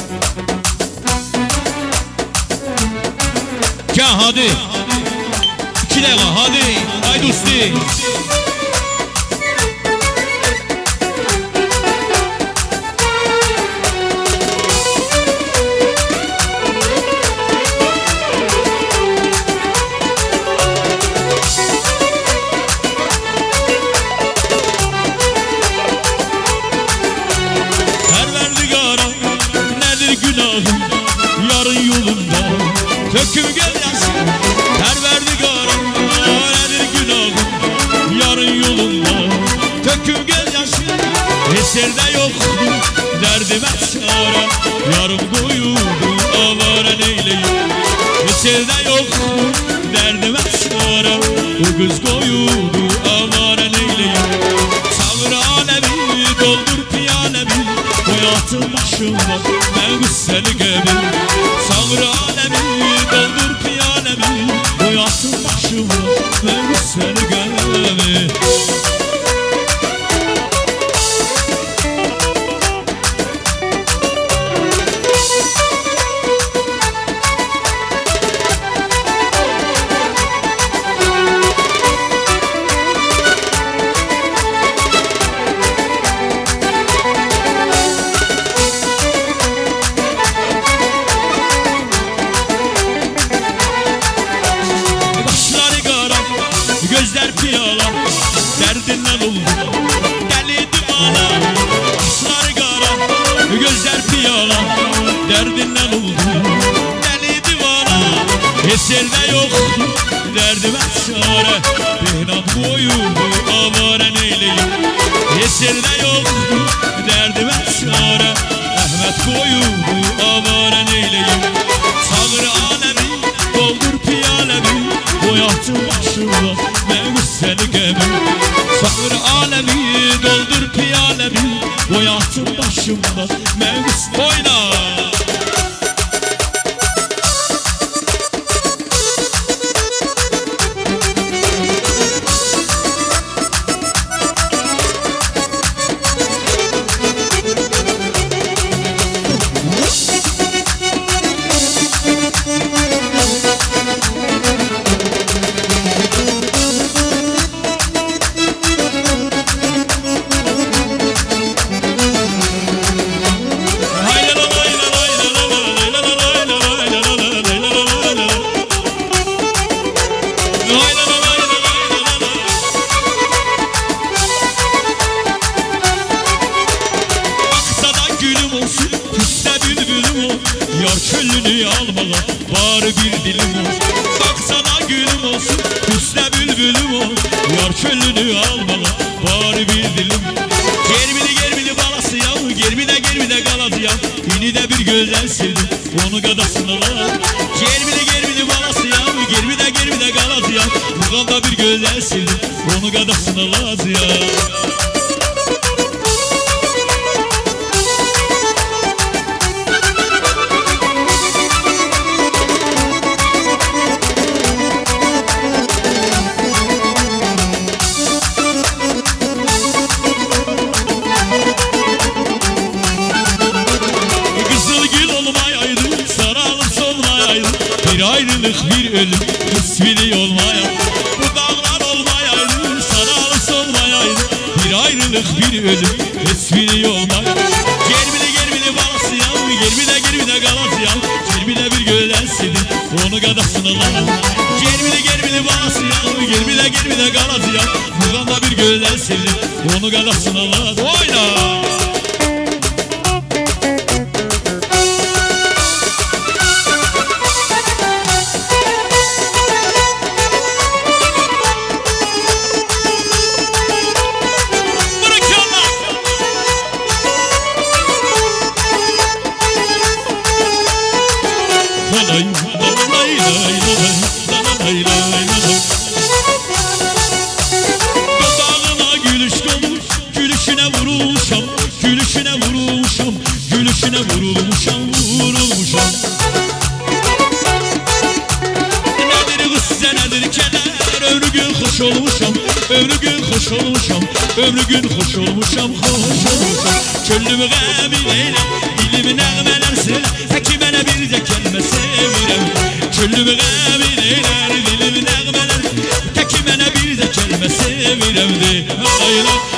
Gel hadi 2 dakika hadi haydi usti. Yarın yolunda töküm gel yansın. Perverdigarım nedir günahım? Yarın yolunda töküm gel yansın. Eserde yok derdime çare, yarım koyuldu avara neyleyim. Eserde yok derdime çare, o kız koyuldu avara neyleyim. Çağır alemi doldur piyanemi, hayatın başımda ben güzel gibi. Çağır alemi doldur piyanemi, hayatın başımda ben güzel gibi. Gözler piyala, derdinden oldu deli divana. Kaşları kara, gözler piyala, derdinden oldu deli divana. Eserde yok derdime çare, beynam koyuldu avara neyleyim. Eserde yok derdime çare, Ahmet koyuldu avara neyleyim. Çağır alemi, doldur piyalemi, boyatın başımda ben güzel gibi. Çağır alemi, doldur piyalemi, boyatın başımda ben güzel. Oyna! Yar çölünü almala var bir dilim ol. Baksana gülüm olsun üstüne bülbülüm ol. Yar çölünü almala var bir dilim. Gerbili balası ya, gerbide galadı ya. Yine de bir gözden sildim onu gadasını la. Gerbili balası ya, gerbide galadı ya. Buradan da bir gözden sildim onu gadasını la ya. Bir ayrılık bir ölüm ismini olmaya. Bu dağlar olmayaydı, sararlık olmayaydı. Bir ayrılık bir ölüm ismini olmaya. Gerbili balası ya, gerbide galası ya. Gerbide bir gözden sildim onu gadasını lan. Gerbili balası ya, gerbide galası ya. Buradan da bir gözden sildim onu gadasını lan. Oyna! Dudağına gülüş dolmuş, gülüşüne vurulmuşam, gülüşüne vurulmuşam, gülüşüne vurulmuşam. Nedir kız nedir keder, ömrü gün hoş olmuşam, ömrü gün hoş olmuşam, ömrü gün hoş olmuşam, hoş olmuşam. Çöllümü gâbil eyle, dilimi nəğmələr söyle. Küllümü qəbil eylər, dilim nəğmələr. Təki mənə bir də kəlmə sevirəm de. Aylar